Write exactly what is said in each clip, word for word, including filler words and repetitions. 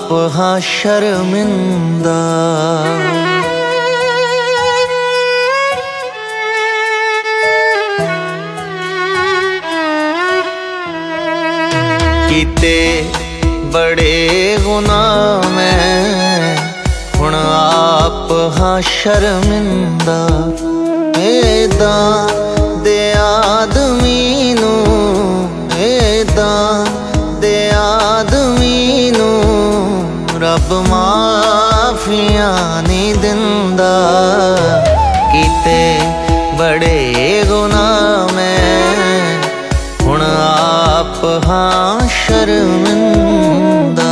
आप हाँ शर्मिंदा। कीते बड़े गुनाह मैं हुण आप हाँ शर्मिंदा। एदा दे आदमी नू एदा दे आदमी नू रब माफिया नहीं दिंदा। कीते बड़े गुनाह मैं हुण आप हाँ शर्मिंदा।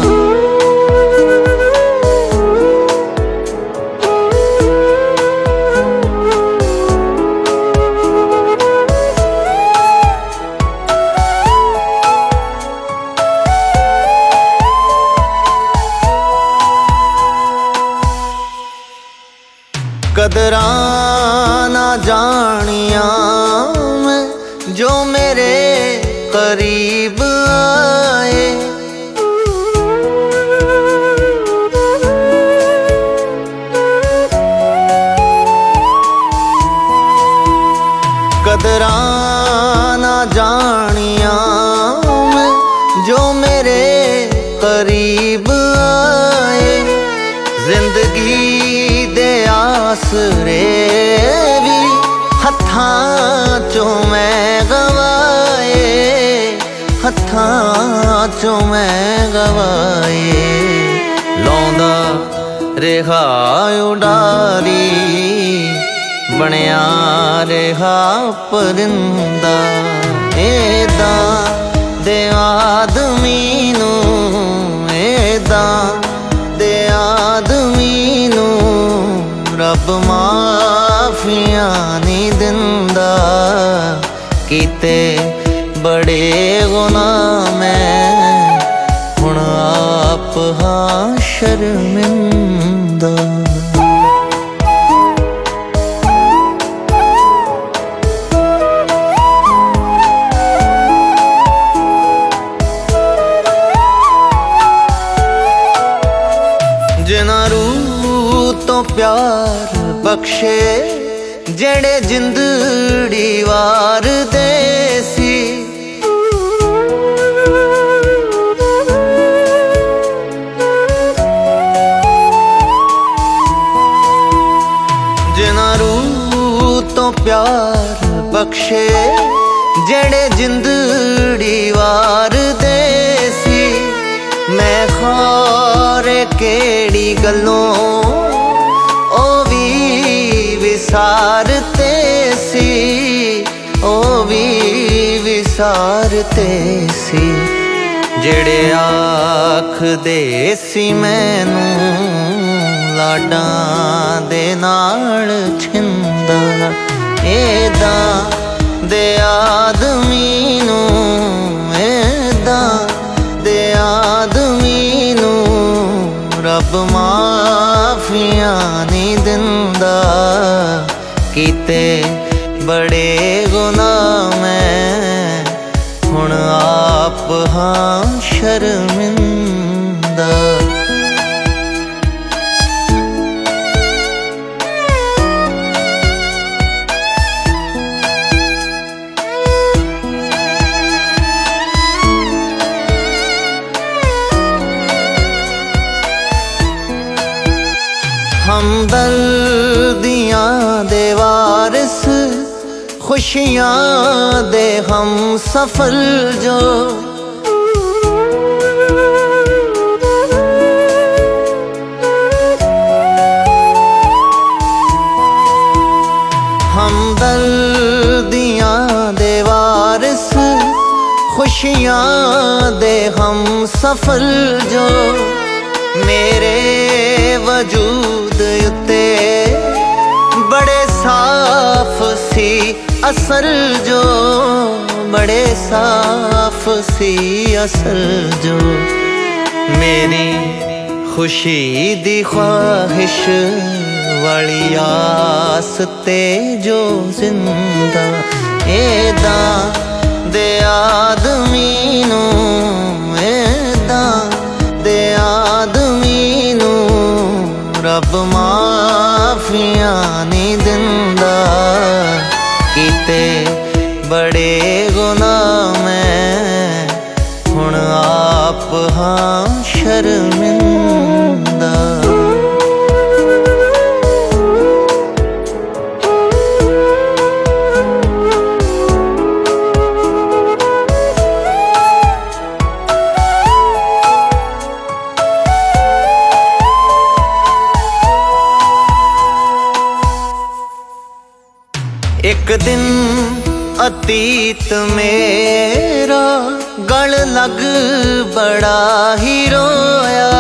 कदरां ना जानिया मैं जो मेरे करीब आए। कदरां ना जानिया मैं जो मेरे करीब आए। जिंदगी दे आसरे भी हत्थां चों मैं गवाए। हत्थां चों मैं गवाए। लौंदा रेहा उडारी बनया रेहा परिंदा। एदा दे आदमी नू एदा दे आदमी नू रब माफिया नहीं दिंदा। कीते बड़े गुनाह मैं हुण आप हाँ शर्मिंदा। जिन्ना रूह तो प्यार बख्शे जेड़े जिंदड़ी वार दे सी। जिन्ना रूह तो प्यार बख्शे जेड़े जिंदड़ी वार दे सी। मैं खारे केड़ी गलों ओ भी विसारते सी। ओ भी विसारते सी। जेड़े आख दे सी मैनू लाडां दे नाल छिंदा। एदा दे आदमी नू एदा दे आदमी नू रब माफिया नहीं दिंदा। कीते बड़े गुनाह मैं हुण आप हाँ शर्मिंदा। हमदर्दियां दे वारिस खुशियां दे हम सफल जो। हमदर्दियां दे वारिस खुशियां दे हम सफल जो। मेरे वजूद उत्ते बड़े साफ सी असल जो। बड़े साफ सी असल जो। मेरी खुशी दी ख्वाहिश वाली आस ते जो जिंदा। एदा दे आदमी नू एदा दे रब माफियां नहीं दिंदा। कीते बड़े गुनाह मैं हुण आप हाँ शर्मिंदा। एक दिन अतीत मेरा गल लग बड़ा ही रोया।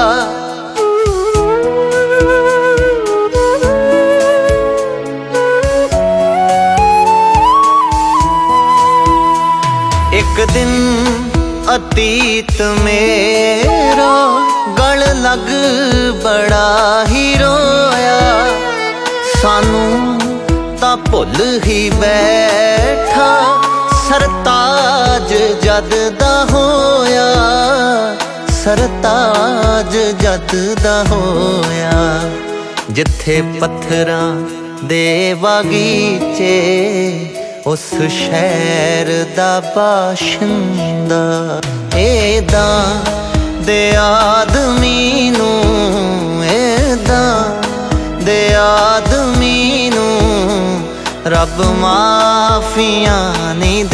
एक दिन अतीत मेरा गल लग बड़ा ही रोया। सानू ता भुल ही बैठा सरताज जद दा होया। सरताज जद दा होया। जिथे पत्थरां दे बागीचे उस शहर दा बाशिंदा। एदा दे आदमी नू एदा दे आदमी नू रब माफियां नहीं